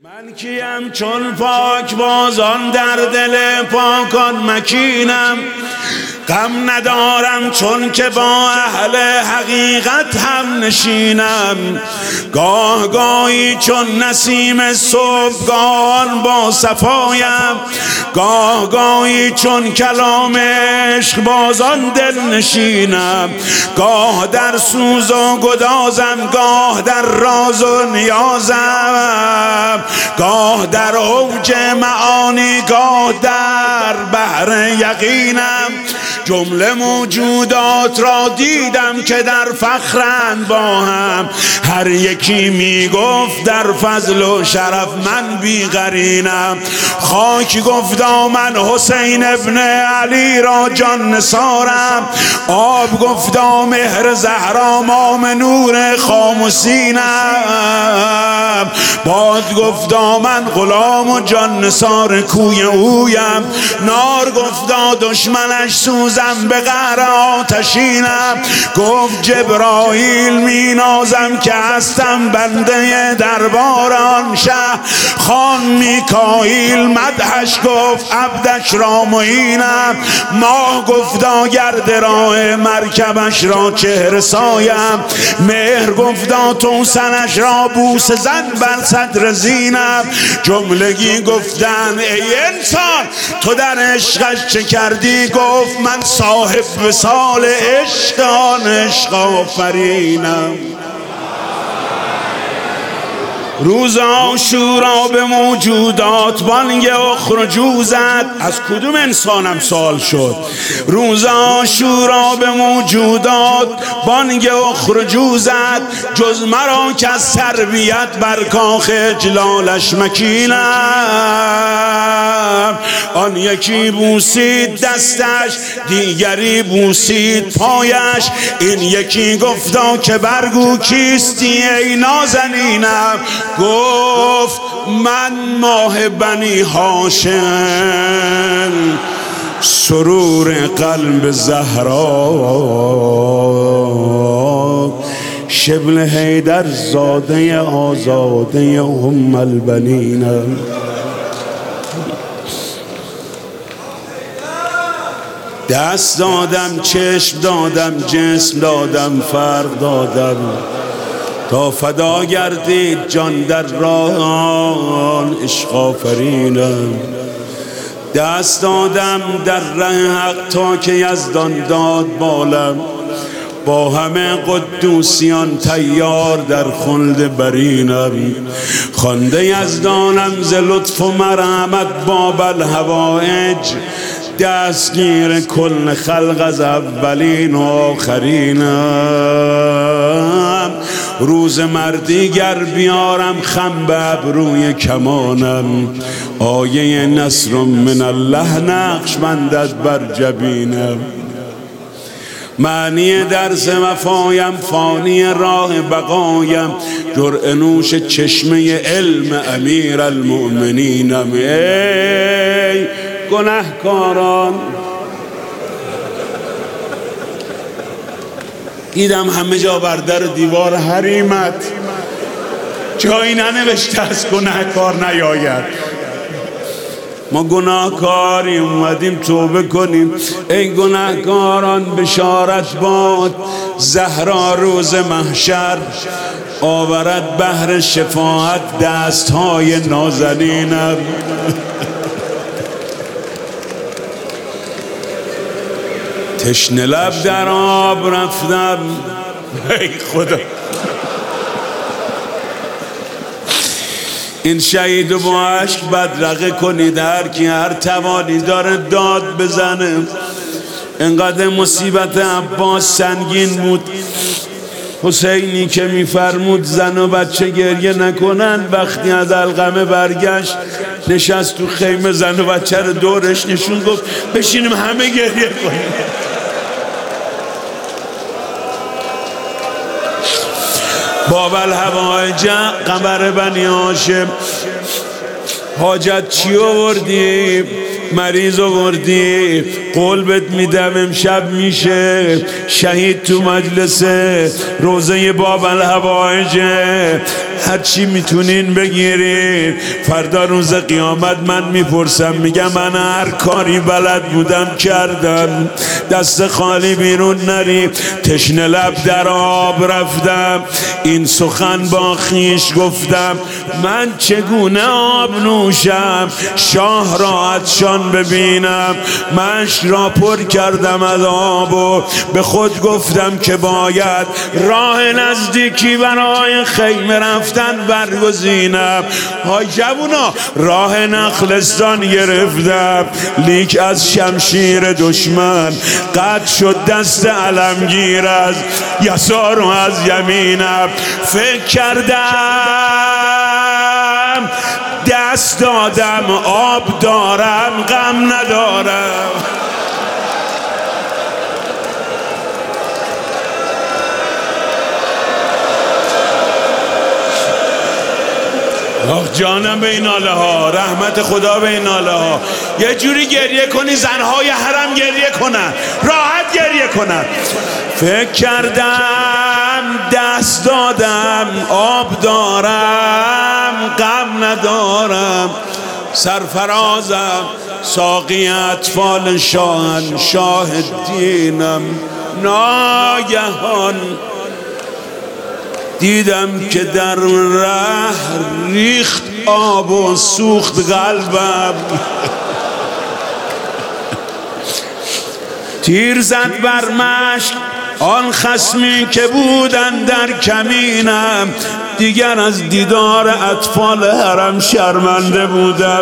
من کیم چون پاک بازان در دل پاکان مکینم، غم ندارم چون که با اهل حقیقت هم نشینم. گاه گاهی چون نسیم صبحگاهان با صفایم، گاه گاهی چون کلام عشق بازان دل نشینم. گاه در سوز و گدازم، گاه در راز و نیازم، گاه در اوج معانی، گاه در بحر یقینم. جمله موجودات را دیدم که در فخرند با هم، هر یکی میگفت در فضل و شرف من بیقرینم. خاک گفتا من حسین ابن علی را جان نثارم، آب گفتا مهر زهرا مام نور خاموسینم، باد گفتا من غلام و جان نثار کوی اویم، نار گفتا دشمنش سوزم به قهر آتشینم. گفت جبرائیل می نازم که هستم بنده درباران شه، خان میکائیل مدحش گفت عبدش را معینم. ماه گفتا گرد راه مرکبش را چهره سایم، مهر گفتا توسنش را بوس زن بر صدر زینم. جملگی گفتن ای انسان تو در عشقش چه کردی؟ گفت من صاحب وصال عشق آن عشق آفرینم. روز عاشورا به موجودات بانگ اخرجوا زد. از کدوم انسانم سوال شد؟ روز عاشورا به موجودات بانگ اخرجوا زد، جز مرا که از تربیت بر کاخ اجلالش مکینم. آن یکی بوسید دستش، دیگری بوسید پایش، این یکی گفتا که برگو کیستی ای نازنینم. گفت من ماه بنی هاشم، سرور قلب زهرا، شبل حیدر زاده آزاده ام البنینم. دست دادم، چشم دادم، جسم دادم، فرق دادم، تا فدا گردید جان در راه آن عشق آفرینم. دست دادم در ره حق تا که یزدان داد بالم، با همه قدوسیان تیار در خلد برینم. خوانده یزدانم ز لطف و مرحمت باب الحوائج، دستگیر کل خلق از اولین و آخرینم. روز مردی گر بیارم خم به ابروی کمانم، آیه نصر من الله نقش بندد بر جبینم. معنی درس وفایم، فانی راه بقایم، جرعه نوش چشمه علم امیر المؤمنینم. ای گناهکاران، دیدم همه جا بر در دیوار حریمت جایی ننوشته از گناهکار نیاید. ما گناهکاری اومدیم توبه کنیم. ای گناهکاران بشارت باد، زهرا روز محشر آورد بحر شفاعت دستهای نازنینم. تشنه لب در آب رفتم. ای خدا، این شهید و با عشق بدرقه کنید. هر کی هر توانی داره داد بزنه. انقدر مصیبت عباس سنگین بود، حسینی که میفرمود زن و بچه گریه نکنن، وقتی از القمه برگشت نشست تو خیمه، زن و بچه رو دورش نشون، گفت بشینیم همه گریه کنیم. باب الحوائج قمر بنی هاشم، حاجت چی آوردی؟ مریض آوردی؟ قول بهت میدم امشب میشه شهید تو مجلس روزه باب الحوائج. هرچی میتونین بگیرین. فردا روز قیامت من میپرسم، میگم من هر کاری بلد بودم کردم، دست خالی بیرون نری. تشنه لب در آب رفتم، این سخن با خیش گفتم، من چگونه آب نوشم شاه را عطشان ببینم. مشک را پر کردم از آب و به خود گفتم که باید راه نزدیکی برای خیمه رفتن برگزینم. های جوونا، راه نخلستان گرفتم، لیک از شمشیر دشمن قطع شد دست علمگیر از یسار و از یمینم. فکر کردم دست دادم آب دارم غم ندارم. آخ جانم به این ناله ها، رحمت خدا به این ناله ها. یه جوری گریه کنی زنهای حرم گریه کنن، راحت گریه کنن. فکر کردم دست دادم آب دارم غم ندارم. سرفرازم ساقی اطفال شاهن شاه دینم. ناگهان دیدم که در ره ریخت آب و سوخت قلبم. تیر زد بر مشک آن خصمی که بودن در کمینم. دیگر از دیدار اطفال حرم شرمنده بودم.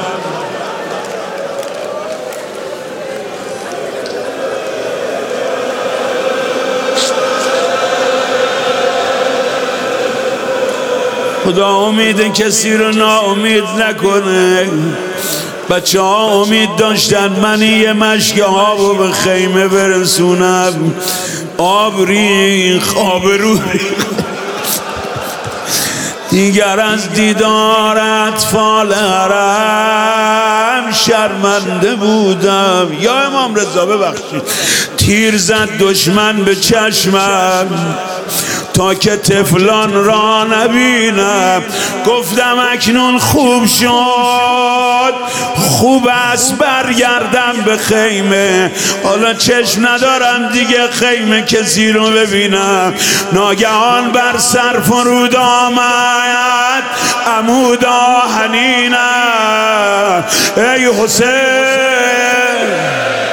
خدا امید کسی رو ناامید نکنه. بچه ها امید داشتن من یه مشک آب رو به خیمه برسونم. آب ریخ، آب رو ریخ. دیگر از دیدار اطفال حرم شرمنده بودم. یا امام رضا ببخشید. تیر زد دشمن به چشمم تا که طفلان را نبینم. گفتم اکنون خوب شد، خوب است برگردم به خیمه. حالا چشم ندارم دیگه خیمه کسی رو ببینم. ناگهان بر سر فرود آمد عمود آهنینم. ای حسین